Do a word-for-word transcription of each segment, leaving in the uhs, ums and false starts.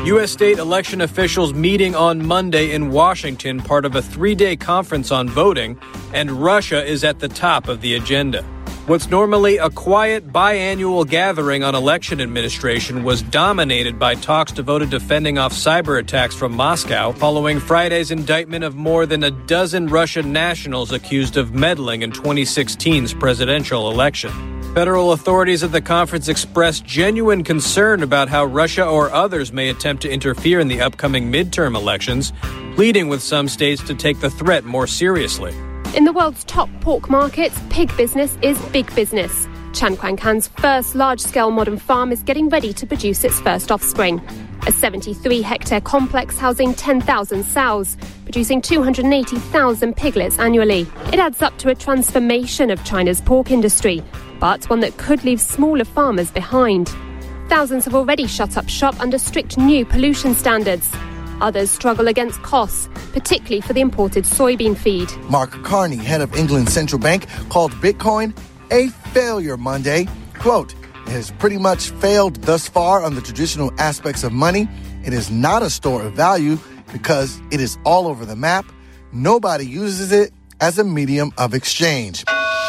U S state election officials meeting on Monday in Washington, part of a three-day conference on voting, and Russia is at the top of the agenda. What's normally a quiet biannual gathering on election administration was dominated by talks devoted to fending off cyber attacks from Moscow following Friday's indictment of more than a dozen Russian nationals accused of meddling in twenty sixteen's presidential election. Federal authorities at the conference expressed genuine concern about how Russia or others may attempt to interfere in the upcoming midterm elections, pleading with some states to take the threat more seriously. In the world's top pork markets, pig business is big business. Chanquancan's first large-scale modern farm is getting ready to produce its first offspring. A seventy-three hectare complex housing ten thousand sows, producing two hundred eighty thousand piglets annually. It adds up to a transformation of China's pork industry, but one that could leave smaller farmers behind. Thousands have already shut up shop under strict new pollution standards. Others struggle against costs, particularly for the imported soybean feed. Mark Carney, head of England's central bank, called Bitcoin a failure Monday. Quote, it has pretty much failed thus far on the traditional aspects of money. It is not a store of value because it is all over the map. Nobody uses it as a medium of exchange.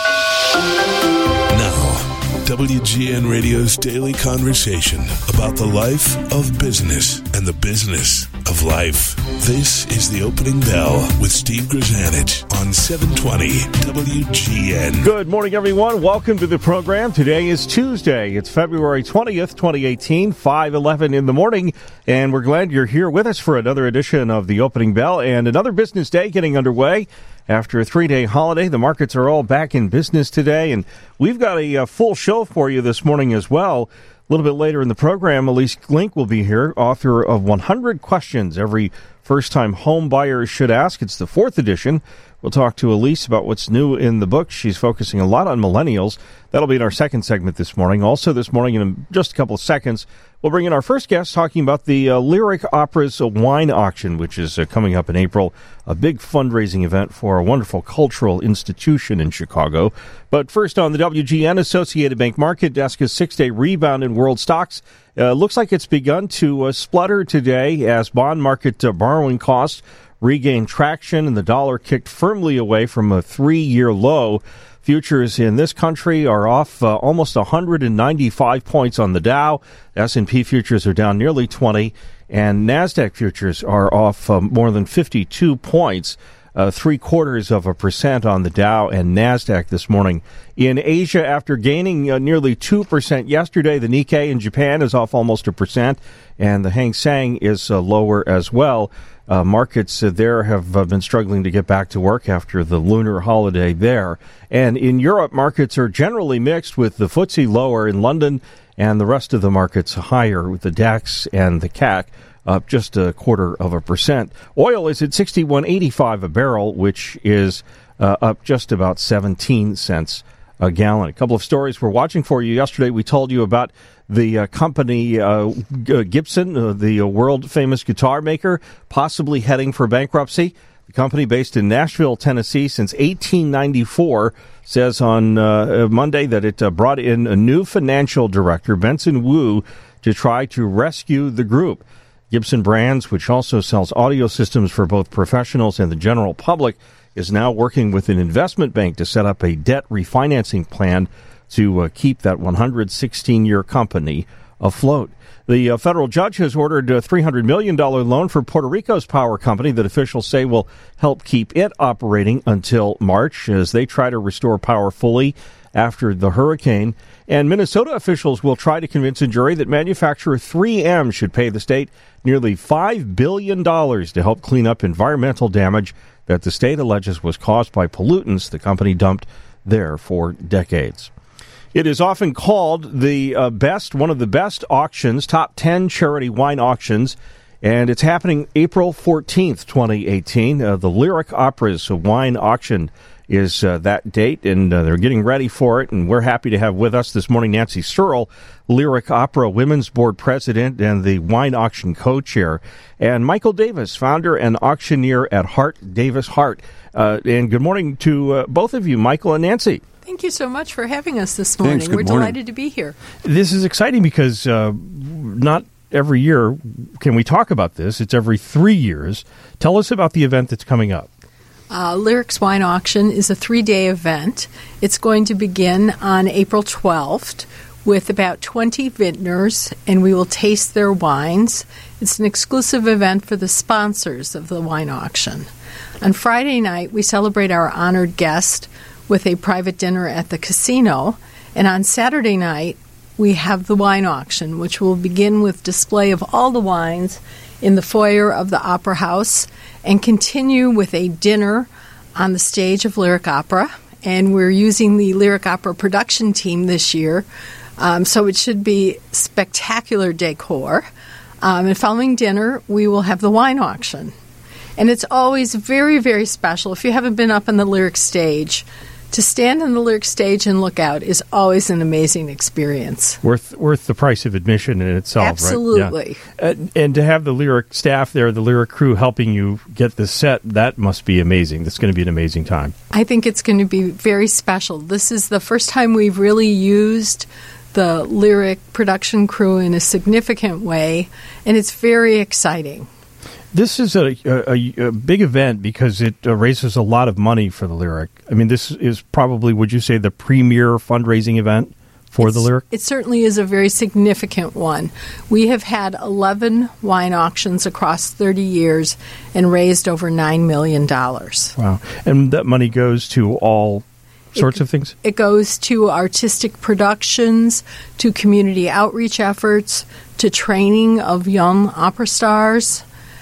Now, W G N Radio's daily conversation about the life of business and the business of life. This is The Opening Bell with Steve Grzanich on seven twenty W G N. Good morning, everyone. Welcome to the program. Today is Tuesday. It's February twentieth, twenty eighteen, five eleven in the morning, and we're glad you're here with us for another edition of The Opening Bell and another business day getting underway. After a three-day holiday, the markets are all back in business today, and we've got a, a full show for you this morning as well. A little bit later in the program, Elise Glink will be here, author of one hundred Questions Every First-Time Home Buyer Should Ask. It's the fourth edition. We'll talk to Elise about what's new in the book. She's focusing a lot on millennials. That'll be in our second segment this morning. Also this morning, in just a couple of seconds, we'll bring in our first guest talking about the uh, Lyric Opera's wine auction, which is uh, coming up in April, a big fundraising event for a wonderful cultural institution in Chicago. But first on the W G N Associated Bank Market Desk, a six-day rebound in world stocks. Uh, looks like it's begun to uh, splutter today as bond market uh, borrowing costs regained traction and the dollar kicked firmly away from a three-year low. Futures in this country are off uh, almost one hundred ninety-five points on the Dow. S and P futures are down nearly twenty, and NASDAQ futures are off uh, more than fifty-two points, uh, three-quarters of a percent on the Dow and NASDAQ this morning. In Asia, after gaining uh, nearly two percent yesterday, the Nikkei in Japan is off almost a percent, and the Hang Seng is uh, lower as well. Uh, markets uh, there have uh, been struggling to get back to work after the lunar holiday there. And in Europe, markets are generally mixed, with the F T S E lower in London and the rest of the markets higher, with the DAX and the C A C up just a quarter of a percent. Oil is at sixty-one eighty-five a barrel, which is uh, up just about seventeen cents a gallon. A couple of stories we're watching for you. Yesterday, we told you about the uh, company uh, Gibson, uh, the uh, world-famous guitar maker, possibly heading for bankruptcy. The company, based in Nashville, Tennessee, since eighteen ninety-four, says on uh, Monday that it uh, brought in a new financial director, Benson Wu, to try to rescue the group. Gibson Brands, which also sells audio systems for both professionals and the general public, is now working with an investment bank to set up a debt refinancing plan to uh, keep that one hundred sixteen-year company afloat. The uh, federal judge has ordered a three hundred million dollars loan for Puerto Rico's power company that officials say will help keep it operating until March as they try to restore power fully after the hurricane. And Minnesota officials will try to convince a jury that manufacturer three M should pay the state nearly five billion dollars to help clean up environmental damage that the state alleges was caused by pollutants the company dumped there for decades. It is often called the uh, best, one of the best auctions, top ten charity wine auctions, and it's happening April fourteenth, twenty eighteen. Uh, the Lyric Opera's wine auction is uh, that date, and uh, they're getting ready for it, and we're happy to have with us this morning Nancy Searle, Lyric Opera Women's Board President and the Wine Auction Co-Chair, and Michael Davis, founder and auctioneer at Hart Davis Hart. Uh, and good morning to uh, both of you, Michael and Nancy. Thank you so much for having us this morning. Thanks, good We're morning. delighted to be here. This is exciting because uh, not every year. Can we talk about this? It's every three years. Tell us about the event that's coming up. Uh, Lyric's Wine Auction is a three-day event. It's going to begin on April twelfth with about twenty vintners, and we will taste their wines. It's an exclusive event for the sponsors of the wine auction. On Friday night, we celebrate our honored guest with a private dinner at the casino, and on Saturday night, we have the wine auction, which will begin with display of all the wines in the foyer of the Opera House and continue with a dinner on the stage of Lyric Opera. And we're using the Lyric Opera production team this year, um, so it should be spectacular decor. Um, and following dinner, we will have the wine auction. And it's always very, very special. If you haven't been up on the Lyric stage, to stand on the Lyric stage and look out is always an amazing experience. Worth worth the price of admission in itself, Absolutely. right? Absolutely. Uh, and to have the Lyric staff there, the Lyric crew helping you get the set, that must be amazing. That's going to be an amazing time. I think it's going to be very special. This is the first time we've really used the Lyric production crew in a significant way, and it's very exciting. This is a, a, a big event because it uh, raises a lot of money for the Lyric. I mean, this is probably, would you say, the premier fundraising event for it's, the Lyric? It certainly is a very significant one. We have had eleven wine auctions across thirty years and raised over nine million dollars. Wow. And that money goes to all sorts it, of things? It goes to artistic productions, to community outreach efforts, to training of young opera stars,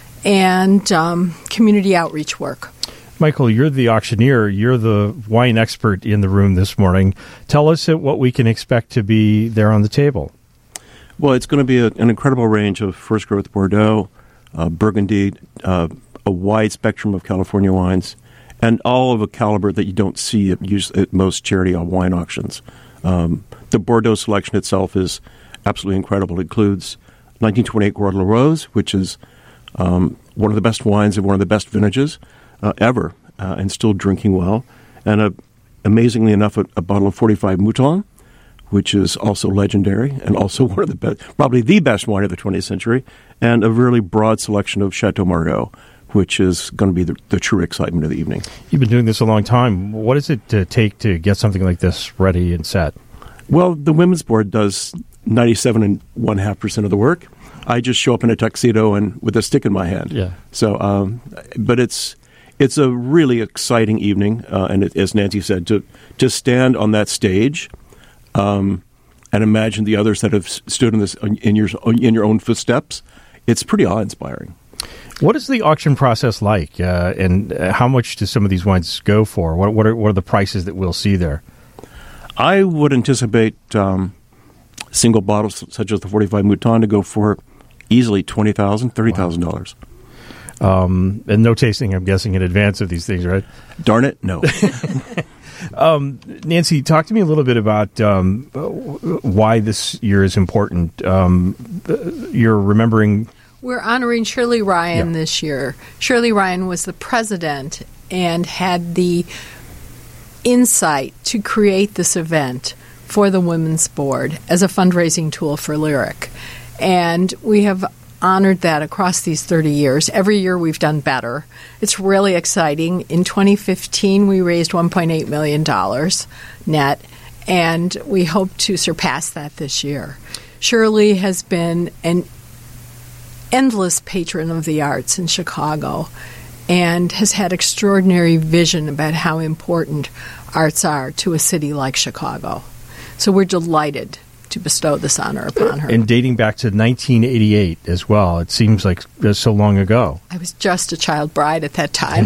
and um, community outreach work. Michael, you're the auctioneer. You're the wine expert in the room this morning. Tell us what we can expect to be there on the table. Well, it's going to be a, an incredible range of first growth Bordeaux, uh, Burgundy, uh, a wide spectrum of California wines, and all of a caliber that you don't see at, use, at most charity wine auctions. Um, the Bordeaux selection itself is absolutely incredible. It includes nineteen twenty-eight Gordon Rose, which is Um, one of the best wines and one of the best vintages uh, ever, uh, and still drinking well. And uh, amazingly enough, a, a bottle of forty-five Mouton, which is also legendary and also one of the best, probably the best wine of the twentieth century, and a really broad selection of Chateau Margaux, which is going to be the, the true excitement of the evening. You've been doing this a long time. What does it uh, take to get something like this ready and set? Well, the Women's Board does ninety-seven and one half percent of the work. I just show up in a tuxedo and with a stick in my hand. Yeah. So, um, but it's it's a really exciting evening, uh, and it, as Nancy said, to to stand on that stage, um, and imagine the others that have stood in this in your in your own footsteps. It's pretty awe-inspiring. What is the auction process like, uh, and how much do some of these wines go for? What what are, what are the prices that we'll see there? I would anticipate um, single bottles such as the forty-five Mouton to go for easily twenty thousand dollars, thirty thousand dollars. Wow. Um, and no tasting, I'm guessing, in advance of these things, right? Darn it, no. um, Nancy, talk to me a little bit about um, why this year is important. Um, you're remembering... We're honoring Shirley Ryan yeah. this year. Shirley Ryan was the president and had the insight to create this event for the Women's Board as a fundraising tool for Lyric. And we have honored that across these thirty years. Every year we've done better. It's really exciting. In twenty fifteen, we raised one point eight million dollars net, and we hope to surpass that this year. Shirley has been an endless patron of the arts in Chicago and has had extraordinary vision about how important arts are to a city like Chicago. So we're delighted to bestow this honor upon her. And dating back to nineteen eighty-eight as well. It seems like so long ago. I was just a child bride at that time.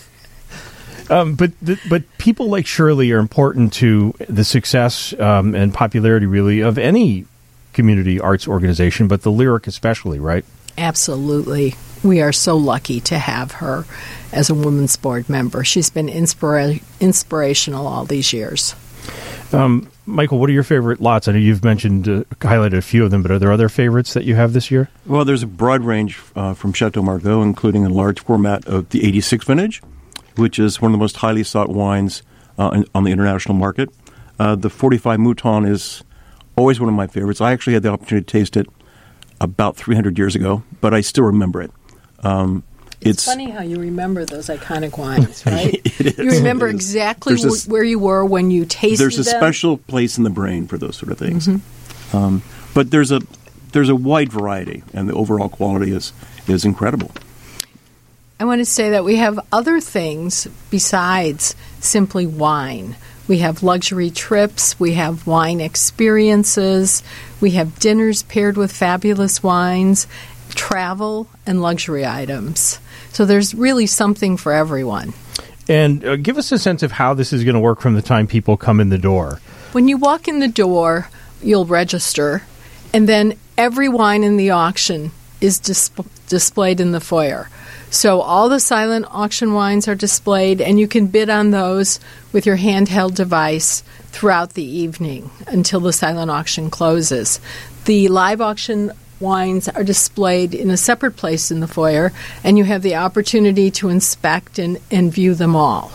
um, but the, but people like Shirley are important to the success um, and popularity, really, of any community arts organization, but the Lyric especially, right? Absolutely. We are so lucky to have her as a Women's Board member. She's been inspira- inspirational all these years. Um, Michael, what are your favorite lots? I know you've mentioned, uh, highlighted a few of them, but are there other favorites that you have this year? Well, there's a broad range uh, from Chateau Margaux, including a large format of the eighty-six vintage, which is one of the most highly sought wines uh, in, on the international market. Uh, the forty-five Mouton is always one of my favorites. I actually had the opportunity to taste it about three hundred years ago, but I still remember it. Um, It's, it's funny how you remember those iconic wines, right? It is. You remember It is. exactly There's wh- a- where you were when you tasted There's a them. special place in the brain for those sort of things. Mm-hmm. Um, but there's a there's a wide variety, and the overall quality is is incredible. I want to say that we have other things besides simply wine. We have luxury trips, we have wine experiences, we have dinners paired with fabulous wines, travel, and luxury items. So there's really something for everyone. And uh, give us a sense of how this is going to work from the time people come in the door. When you walk in the door, you'll register, and then every wine in the auction is dis- displayed in the foyer. So all the silent auction wines are displayed, and you can bid on those with your handheld device throughout the evening until the silent auction closes. The live auction wines are displayed in a separate place in the foyer, and you have the opportunity to inspect and, and view them all.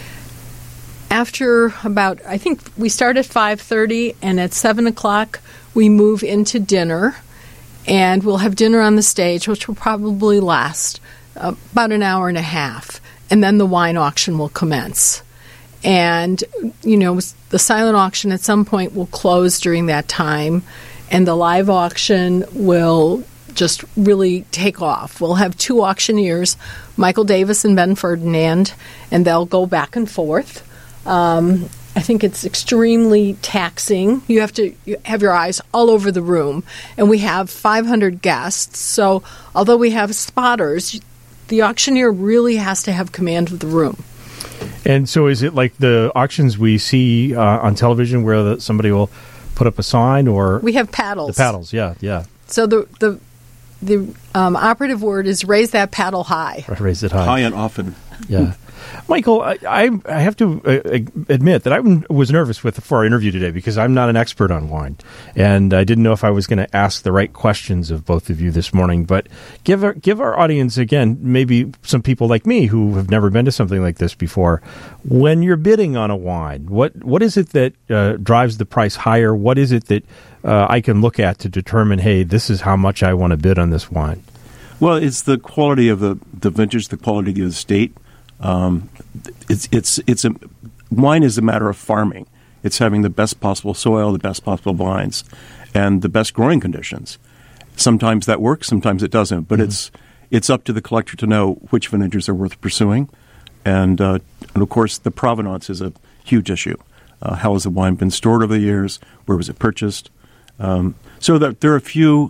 After about, I think we start at five thirty, and at seven o'clock we move into dinner, and we'll have dinner on the stage, which will probably last uh, about an hour and a half, and then the wine auction will commence. And, you know, the silent auction at some point will close during that time, and the live auction will just really take off. We'll have two auctioneers, Michael Davis and Ben Ferdinand, and they'll go back and forth. Um, I think it's extremely taxing. You have to you have your eyes all over the room, and we have five hundred guests. So although we have spotters, the auctioneer really has to have command of the room. And so is it like the auctions we see uh, on television where the, somebody will put up a sign, or We have paddles. the paddles? Yeah, yeah. So the the the um, operative word is raise that paddle high. Raise it high. High and often. Yeah. Michael, I, I, I have to uh, admit that I was nervous with for our interview today because I'm not an expert on wine, and I didn't know if I was going to ask the right questions of both of you this morning. But give our, give our audience, again, maybe some people like me who have never been to something like this before, when you're bidding on a wine, what what is it that uh, drives the price higher? What is it that uh, I can look at to determine, hey, this is how much I want to bid on this wine? Well, it's the quality of the, the vintage, the quality of the estate. Um, it's it's it's a wine is a matter of farming. It's having the best possible soil, the best possible vines, and the best growing conditions. Sometimes that works, sometimes it doesn't. But mm-hmm. it's it's up to the collector to know which vintages are worth pursuing, and uh, and of course the provenance is a huge issue. Uh, how has the wine been stored over the years? Where was it purchased? Um, so that there are a few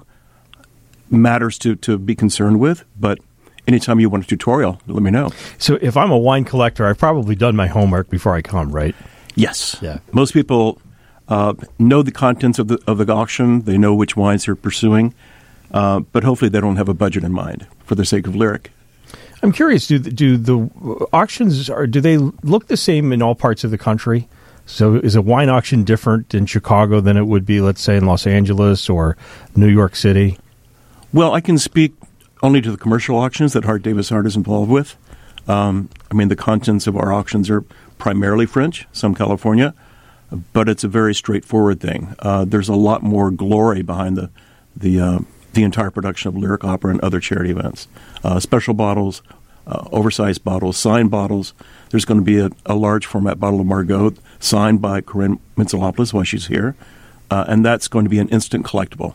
matters to, to be concerned with, but anytime you want a tutorial, let me know. So if I'm a wine collector, I've probably done my homework before I come, right? Yes. Yeah. Most people uh, know the contents of the of the auction. They know which wines they're pursuing, uh, but hopefully they don't have a budget in mind for the sake of lyric. I'm curious, do, do the auctions, are, do they look the same in all parts of the country? So is a wine auction different in Chicago than it would be, let's say, in Los Angeles or New York City? Well, I can speak only to the commercial auctions that Hart Davis Hart is involved with. Um, I mean, the contents of our auctions are primarily French, some California, but it's a very straightforward thing. Uh, there's a lot more glory behind the the uh, the entire production of lyric opera and other charity events. Uh, special bottles, uh, oversized bottles, signed bottles. There's going to be a, a large format bottle of Margaux signed by Corinne Mintzelopoulos while she's here, uh, and that's going to be an instant collectible.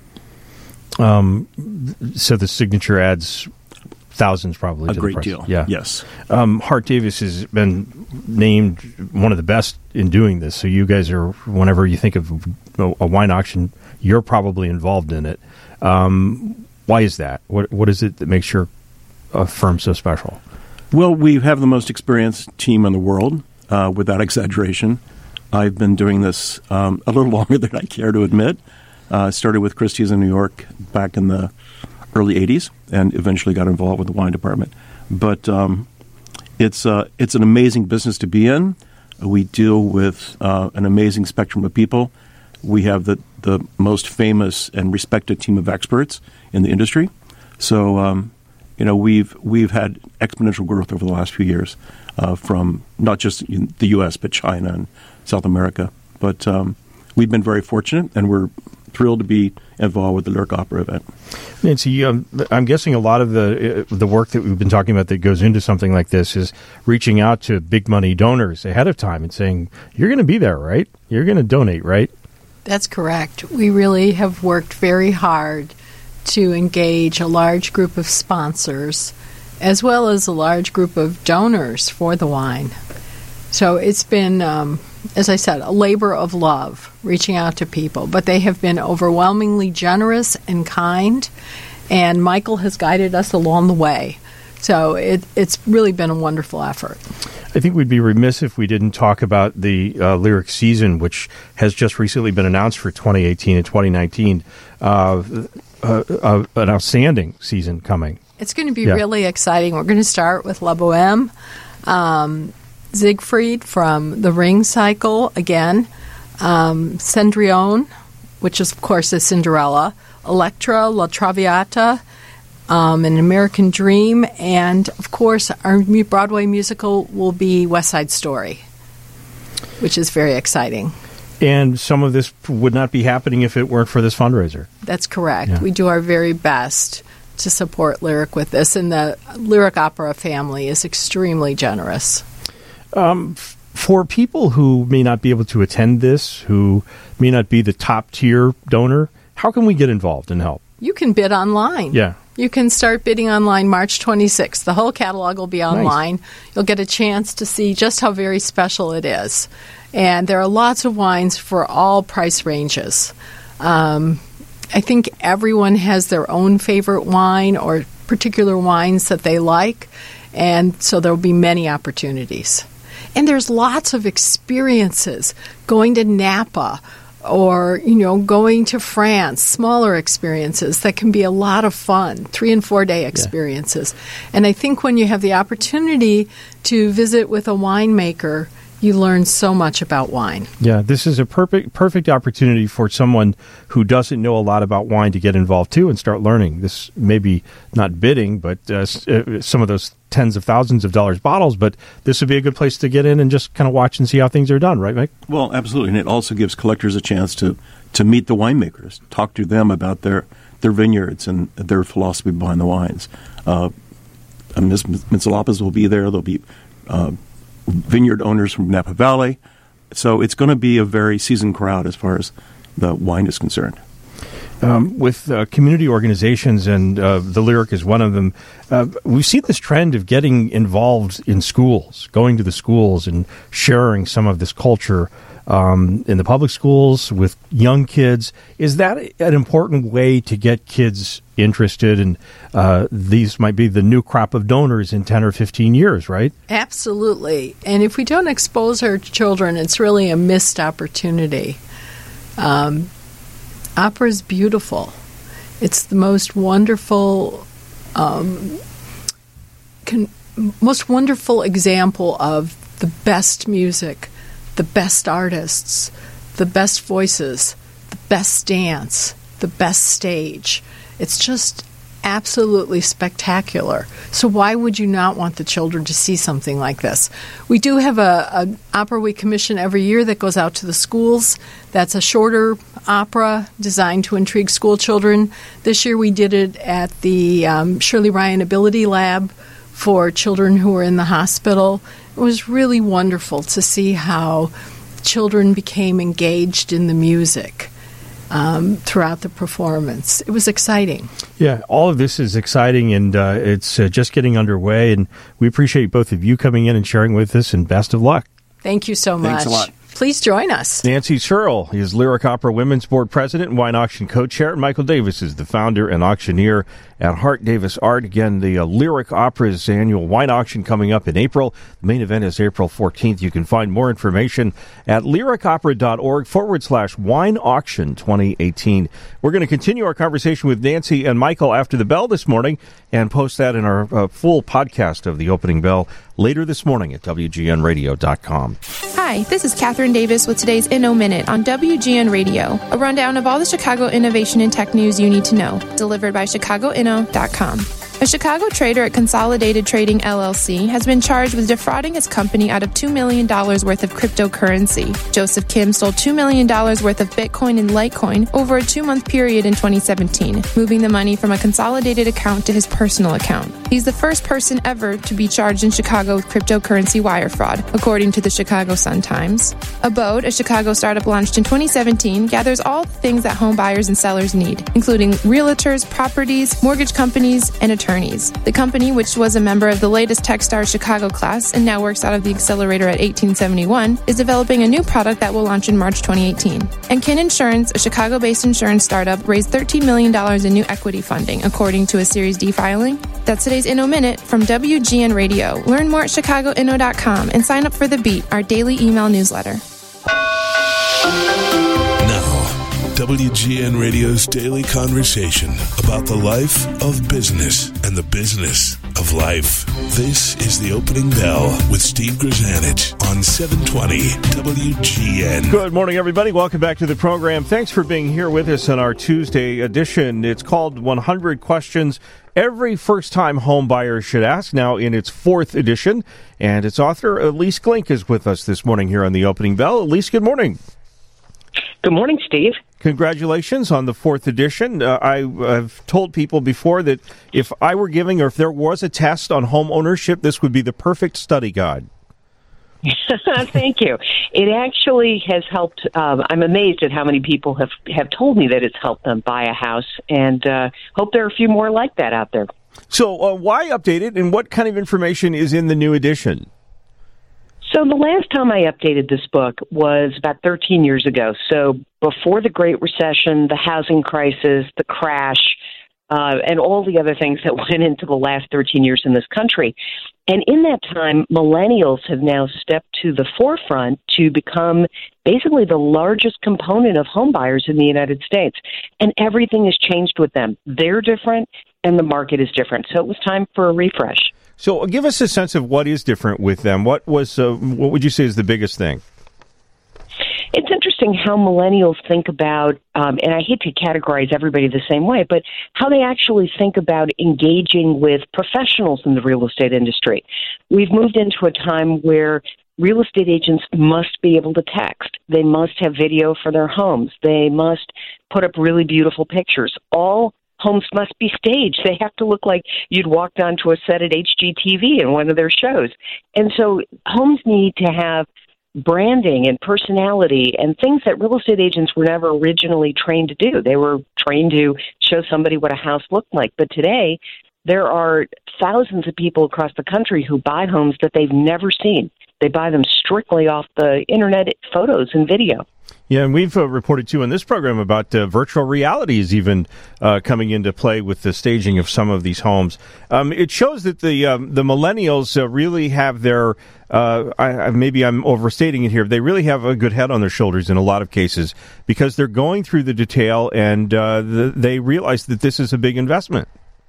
Um, so the signature adds thousands probably a to great the price. deal. Yeah. Yes. Um, Hart Davis has been named one of the best in doing this. So you guys are, whenever you think of a, a wine auction, you're probably involved in it. Um, why is that? What What is it that makes your uh, firm so special? Well, we have the most experienced team in the world, uh, without exaggeration. I've been doing this um, a little longer than I care to admit. I uh, started with Christie's in New York back in the early eighties and eventually got involved with the wine department. But um, it's uh, it's an amazing business to be in. We deal with uh, an amazing spectrum of people. We have the, the most famous and respected team of experts in the industry. So, um, you know, we've we've had exponential growth over the last few years uh, from not just in the U S, but China and South America. But um, we've been very fortunate, and we're thrilled to be involved with the Lyric Opera event. Nancy, um, I'm guessing a lot of the uh, the work that we've been talking about that goes into something like this is reaching out to big money donors ahead of time and saying, you're going to be there, right? You're going to donate, right? That's correct. We really have worked very hard to engage a large group of sponsors as well as a large group of donors for the wine. So it's been, um, as I said, a labor of love reaching out to people, but they have been overwhelmingly generous and kind, and Michael has guided us along the way. So it, it's really been a wonderful effort. I think we'd be remiss if we didn't talk about the uh, Lyric season, which has just recently been announced for twenty eighteen and twenty nineteen. Uh, uh, uh, an outstanding season coming. It's going to be Yeah. really exciting. We're going to start with La Boheme, um, Siegfried from the Ring Cycle again, um, Cendrillon, which is, of course, is Cinderella, Electra, La Traviata, um, An American Dream, and, of course, our mu- Broadway musical will be West Side Story, which is very exciting. And some of this would not be happening if it weren't for this fundraiser. That's correct. Yeah. We do our very best to support Lyric with this, and the Lyric Opera family is extremely generous. Um, f- for people who may not be able to attend this, who may not be the top tier donor, how can we get involved and help? You can bid online. Yeah. You can start bidding online March twenty-sixth. The whole catalog will be online. Nice. You'll get a chance to see just how very special it is. And there are lots of wines for all price ranges. Um, I think everyone has their own favorite wine or particular wines that they like, and so there will be many opportunities. And there's lots of experiences, going to Napa or, you know, going to France, smaller experiences that can be a lot of fun, three and four day experiences. Yeah. And I think when you have the opportunity to visit with a winemaker, you learn so much about wine. Yeah, this is a perfect perfect opportunity for someone who doesn't know a lot about wine to get involved too and start learning. This maybe not bidding, but uh, some of those tens of thousands of dollars bottles, but this would be a good place to get in and just kind of watch and see how things are done, right, Mike? Well, absolutely, and it also gives collectors a chance to, to meet the winemakers, talk to them about their their vineyards and their philosophy behind the wines. Uh, Miss Mitsalapis will be there. There'll be uh, vineyard owners from Napa Valley. So it's going to be a very seasoned crowd as far as the wine is concerned. Um, with uh, community organizations, and uh, the Lyric is one of them, uh, we see this trend of getting involved in schools, going to the schools and sharing some of this culture um, in the public schools with young kids. Is that an important way to get kids interested? And uh, these might be the new crop of donors in ten or fifteen years, right? Absolutely. And if we don't expose our children, it's really a missed opportunity. Um, opera is beautiful. It's the most wonderful, um, con- most wonderful example of the best music, the best artists, the best voices, the best dance, the best stage. It's just absolutely spectacular. So why would you not want the children to see something like this? We do have a, an opera we commission every year that goes out to the schools. That's a shorter opera designed to intrigue school children. This year we did it at the um, Shirley Ryan Ability Lab for children who were in the hospital. It was really wonderful to see how children became engaged in the music Um, throughout the performance. It was exciting. Yeah, all of this is exciting, and uh, it's uh, just getting underway, and we appreciate both of you coming in and sharing with us, and best of luck. Thank you so much. Thanks a lot. Please join us. Nancy Searle is Lyric Opera Women's Board President and Wine Auction Co-Chair. And Michael Davis is the founder and auctioneer at Hart Davis Art. Again, the uh, Lyric Opera's annual wine auction coming up in April. The main event is April fourteenth. You can find more information at lyricopera.org forward slash wine auction 2018. We're going to continue our conversation with Nancy and Michael after the bell this morning and post that in our uh, full podcast of the opening bell later this morning at W G N radio dot com. Hi, this is Catherine Davis with today's Inno Minute on W G N Radio, a rundown of all the Chicago innovation and tech news you need to know, delivered by chicago inno dot com. A Chicago trader at Consolidated Trading L L C has been charged with defrauding his company out of two million dollars worth of cryptocurrency. Joseph Kim stole two million dollars worth of Bitcoin and Litecoin over a two-month period in twenty seventeen, moving the money from a consolidated account to his personal account. He's the first person ever to be charged in Chicago with cryptocurrency wire fraud, according to the Chicago Sun-Times. Abode, a Chicago startup launched in twenty seventeen, gathers all the things that home buyers and sellers need, including realtors, properties, mortgage companies, and attorneys. Attorneys. The company, which was a member of the latest Techstars Chicago class and now works out of the accelerator at eighteen seventy-one, is developing a new product that will launch in March twenty eighteen. And Kin Insurance, a Chicago-based insurance startup, raised thirteen million dollars in new equity funding, according to a Series D filing. That's today's Inno Minute from W G N Radio. Learn more at chicago inno dot com and sign up for The Beat, our daily email newsletter. W G N Radio's daily conversation about the life of business and the business of life. This is the Opening Bell with Steve Grzanich on seven twenty W G N. Good morning, everybody. Welcome back to the program. Thanks for being here with us on our Tuesday edition. It's called one hundred Questions Every First-Time Home Buyer Should Ask, now in its fourth edition. And its author, Elise Glink, is with us this morning here on the Opening Bell. Elise, good morning. Good morning, Steve. Congratulations on the fourth edition. Uh, I, I've told people before that if I were giving, or if there was a test on home ownership, this would be the perfect study guide. Thank you. It actually has helped. Um, I'm amazed at how many people have, have told me that it's helped them buy a house, and uh, hope there are a few more like that out there. So uh, why update it, and what kind of information is in the new edition? So the last time I updated this book was about thirteen years ago. So before the Great Recession, the housing crisis, the crash, uh, and all the other things that went into the last thirteen years in this country. And in that time, millennials have now stepped to the forefront to become basically the largest component of home buyers in the United States. And everything has changed with them. They're different, and the market is different. So it was time for a refresh. So give us a sense of what is different with them. What was, uh, what would you say is the biggest thing? It's interesting how millennials think about, um, and I hate to categorize everybody the same way, but how they actually think about engaging with professionals in the real estate industry. We've moved into a time where real estate agents must be able to text. They must have video for their homes. They must put up really beautiful pictures. All homes must be staged. They have to look like you'd walked onto a set at H G T V in one of their shows. And so homes need to have branding and personality and things that real estate agents were never originally trained to do. They were trained to show somebody what a house looked like. But today, there are thousands of people across the country who buy homes that they've never seen. They buy them strictly off the internet photos and video. Yeah, and we've uh, reported, too, in this program about uh, virtual reality is even uh, coming into play with the staging of some of these homes. Um, it shows that the um, the millennials uh, really have their, uh, I, maybe I'm overstating it here, they really have a good head on their shoulders in a lot of cases because they're going through the detail and uh, the, they realize that this is a big investment.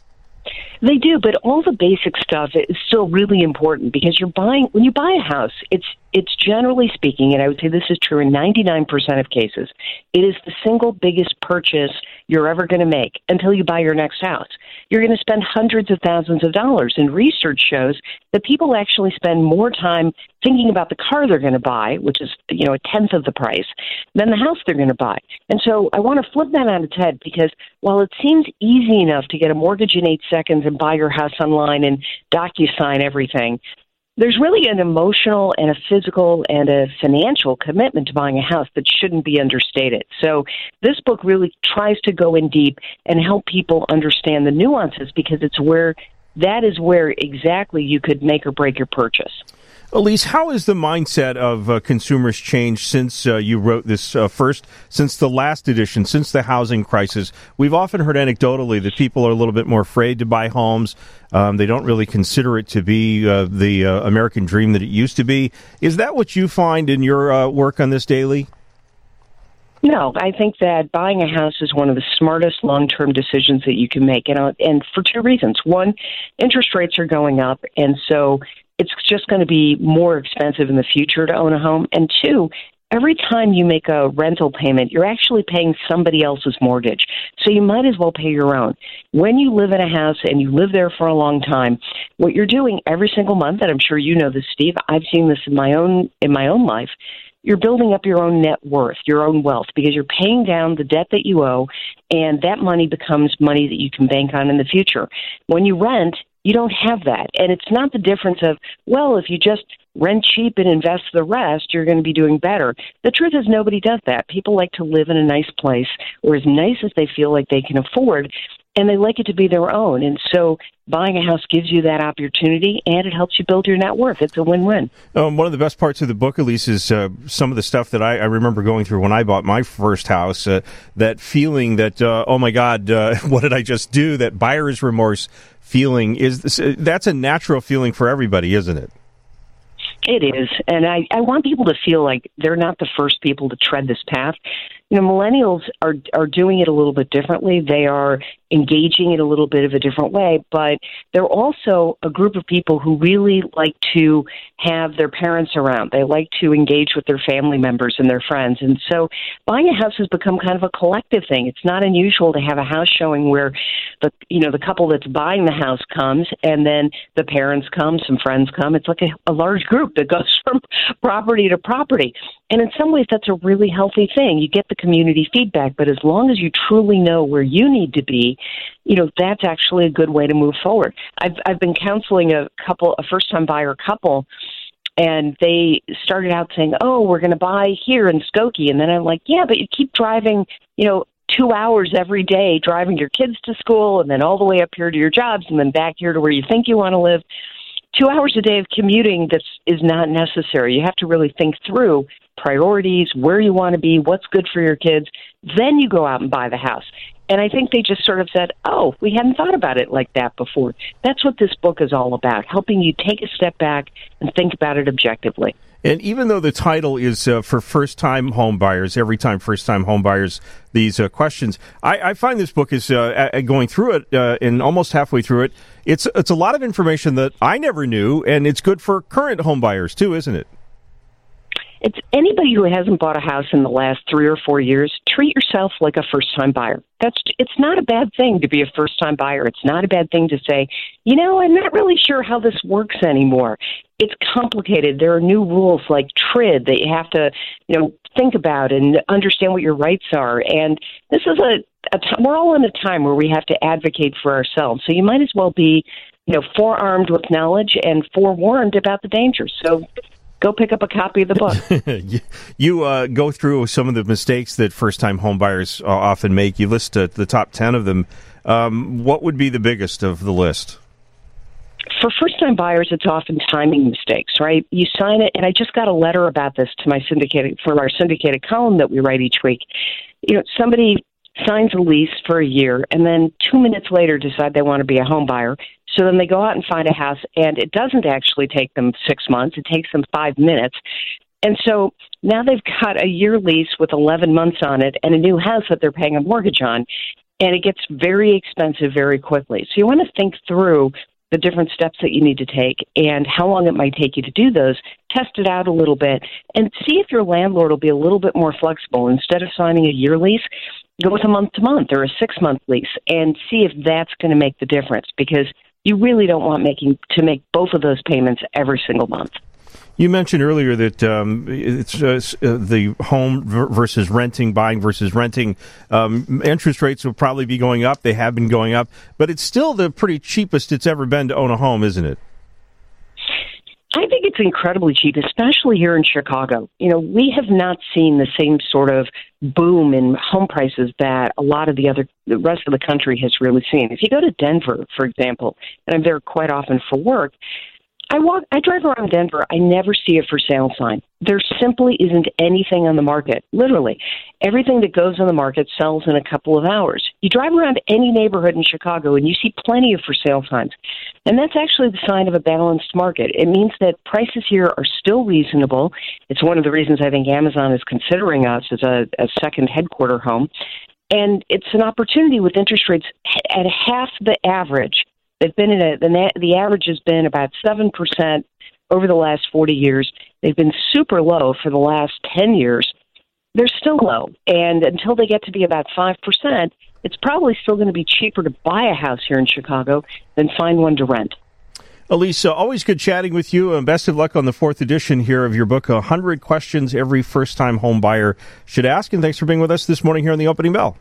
They do, but all the basic stuff is still really important because you're buying, when you buy a house, it's it's generally speaking, and I would say this is true in ninety-nine percent of cases, it is the single biggest purchase you're ever going to make until you buy your next house. You're going to spend hundreds of thousands of dollars, and research shows that people actually spend more time thinking about the car they're going to buy, which is, you know, a tenth of the price, than the house they're going to buy. And so I want to flip that on its head because while it seems easy enough to get a mortgage in eight seconds and buy your house online and DocuSign everything, there's really an emotional and a physical and a financial commitment to buying a house that shouldn't be understated. So this book really tries to go in deep and help people understand the nuances because it's where that is where exactly you could make or break your purchase. Elise, how has the mindset of uh, consumers changed since uh, you wrote this uh, first, since the last edition, since the housing crisis? We've often heard anecdotally that people are a little bit more afraid to buy homes. Um, they don't really consider it to be uh, the uh, American dream that it used to be. Is that what you find in your uh, work on this daily? No, I think that buying a house is one of the smartest long-term decisions that you can make, and, uh, and for two reasons. One, interest rates are going up, and so it's just going to be more expensive in the future to own a home. And two, every time you make a rental payment, you're actually paying somebody else's mortgage. So you might as well pay your own. When you live in a house and you live there for a long time, what you're doing every single month, and I'm sure you know this, Steve, I've seen this in my own in my own life, you're building up your own net worth, your own wealth, because you're paying down the debt that you owe, and that money becomes money that you can bank on in the future. When you rent, you don't have that. And it's not the difference of, well, if you just rent cheap and invest the rest, you're going to be doing better. The truth is nobody does that. People like to live in a nice place, or as nice as they feel like they can afford, and they like it to be their own. And so buying a house gives you that opportunity, and it helps you build your net worth. It's a win-win. Um, one of the best parts of the book, Elise, is uh, some of the stuff that I, I remember going through when I bought my first house, uh, that feeling that, uh, oh, my God, uh, what did I just do? That buyer's remorse feeling, is this, uh, that's a natural feeling for everybody, isn't it? It is, and I, I want people to feel like they're not the first people to tread this path. You know, millennials are are doing it a little bit differently. They are engaging in a little bit of a different way, but they're also a group of people who really like to have their parents around. They like to engage with their family members and their friends. And so buying a house has become kind of a collective thing. It's not unusual to have a house showing where the, you know, the couple that's buying the house comes, and then the parents come, some friends come. It's like a, a large group that goes from property to property. And in some ways, that's a really healthy thing. You get the community feedback, but as long as you truly know where you need to be, you know, that's actually a good way to move forward. I've I've been counseling a couple, a first-time buyer couple, and they started out saying, oh, we're going to buy here in Skokie. And then I'm like, yeah, but you keep driving, you know, two hours every day, driving your kids to school, and then all the way up here to your jobs, and then back here to where you think you want to live. Two hours a day of commuting that's is not necessary. You have to really think through priorities, where you want to be, what's good for your kids. Then you go out and buy the house. And I think they just sort of said, oh, we hadn't thought about it like that before. That's what this book is all about, helping you take a step back and think about it objectively. And even though the title is uh, for first-time home buyers, every time first-time home buyers, these uh, questions, I, I find this book is uh, going through it uh, and almost halfway through it. It's it's a lot of information that I never knew, and it's good for current home buyers too, isn't it? It's anybody who hasn't bought a house in the last three or four years, treat yourself like a first-time buyer. That's it's not a bad thing to be a first-time buyer. It's not a bad thing to say, you know, I'm not really sure how this works anymore. It's complicated. There are new rules like T R I D that you have to, you know, think about and understand what your rights are. And this is a, a t- we're all in a time where we have to advocate for ourselves. So you might as well be, you know, forearmed with knowledge and forewarned about the dangers. So go pick up a copy of the book. you you uh, go through some of the mistakes that first-time home buyers uh, often make. You list uh, the top ten of them. Um, what would be the biggest of the list? For first-time buyers, it's often timing mistakes, right? You sign it, and I just got a letter about this to my syndicated for our syndicated column that we write each week. You know, somebody signs a lease for a year, and then two minutes later decide they want to be a home buyer. So then they go out and find a house, and it doesn't actually take them six months. It takes them five minutes. And so now they've got a year lease with eleven months on it and a new house that they're paying a mortgage on, and it gets very expensive very quickly. So you want to think through the different steps that you need to take and how long it might take you to do those. Test it out a little bit and see if your landlord will be a little bit more flexible. Instead of signing a year lease, go with a month-to-month or a six-month lease and see if that's going to make the difference, because you really don't want making to make both of those payments every single month. You mentioned earlier that um, it's uh, the home versus renting, buying versus renting. Um, interest rates will probably be going up. They have been going up, but it's still the pretty cheapest it's ever been to own a home, isn't it? I think it's incredibly cheap, especially here in Chicago. You know, we have not seen the same sort of boom in home prices that a lot of the other, the rest of the country has really seen. If you go to Denver, for example, and I'm there quite often for work, I walk, I drive around Denver. I never see a for sale sign. There simply isn't anything on the market. Literally, everything that goes on the market sells in a couple of hours. You drive around any neighborhood in Chicago and you see plenty of for sale signs. And that's actually the sign of a balanced market. It means that prices here are still reasonable. It's one of the reasons I think Amazon is considering us as a, a second headquarter home. And it's an opportunity with interest rates at half the average. They've been in a, the, the average has been about seven percent over the last forty years. They've been super low for the last ten years. They're still low. And until they get to be about five percent, it's probably still going to be cheaper to buy a house here in Chicago than find one to rent. Elisa, always good chatting with you, and best of luck on the fourth edition here of your book, one hundred Questions Every First-Time Home Buyer Should Ask. And thanks for being with us this morning here on the Opening Bell.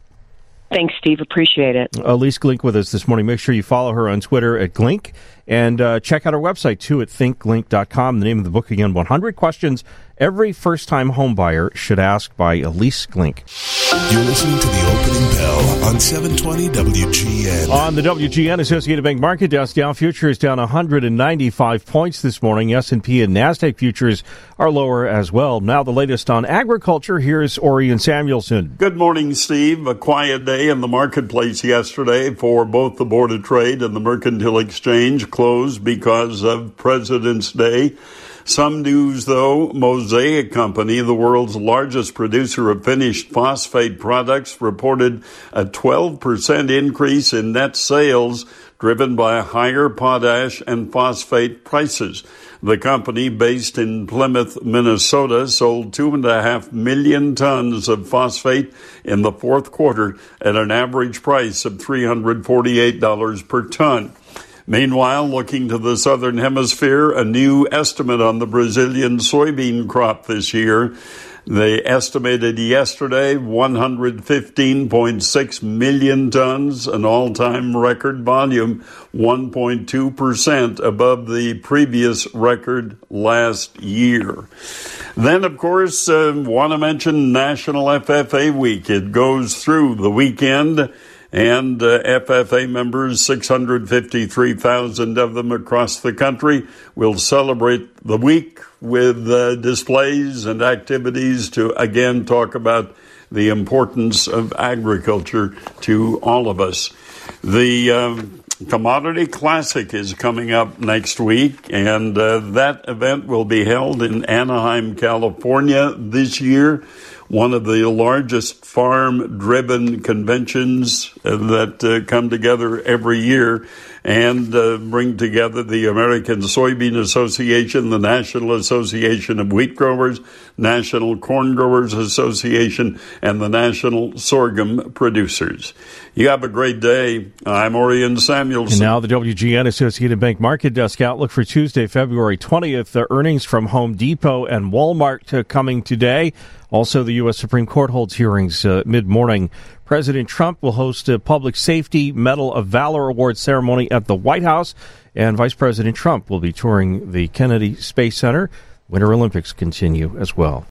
Thanks, Steve. Appreciate it. Elise Glink with us this morning. Make sure you follow her on Twitter at Glink, and uh, check out our website, too, at think glink dot com. The name of the book, again, one hundred Questions Every First-Time Homebuyer Should Ask by Elise Glink. You're listening to the Opening Bell on seven twenty W G N. On the W G N Associated Bank Market Desk, Dow Futures down one hundred ninety-five points this morning. S and P and NASDAQ futures are lower as well. Now the latest on agriculture. Here's Orion Samuelson. Good morning, Steve. A quiet day in the marketplace yesterday for both the Board of Trade and the Mercantile Exchange, closed because of President's Day. Some news, though. Mosaic Company, the world's largest producer of finished phosphate products, reported a twelve percent increase in net sales driven by higher potash and phosphate prices. The company, based in Plymouth, Minnesota, sold two and a half million tons of phosphate in the fourth quarter at an average price of three hundred forty-eight dollars per ton. Meanwhile, looking to the southern hemisphere, a new estimate on the Brazilian soybean crop this year. They estimated yesterday one hundred fifteen point six million tons, an all-time record volume, one point two percent above the previous record last year. Then, of course, uh, want to mention National F F A Week. It goes through the weekend. And uh, F F A members, six hundred fifty-three thousand of them across the country, will celebrate the week with uh, displays and activities to, again, talk about the importance of agriculture to all of us. The um, Commodity Classic is coming up next week, and uh, that event will be held in Anaheim, California this year. One of the largest farm-driven conventions uh, that uh, come together every year and uh, bring together the American Soybean Association, the National Association of Wheat Growers, National Corn Growers Association, and the National Sorghum Producers. You have a great day. I'm Orion Samuelson. And now the W G N Associated Bank Market Desk outlook for Tuesday, February twentieth. The earnings from Home Depot and Walmart uh, coming today. Also, the U S Supreme Court holds hearings uh, mid-morning. President Trump will host a Public Safety Medal of Valor Award ceremony at the White House, and Vice President Trump will be touring the Kennedy Space Center. Winter Olympics continue as well.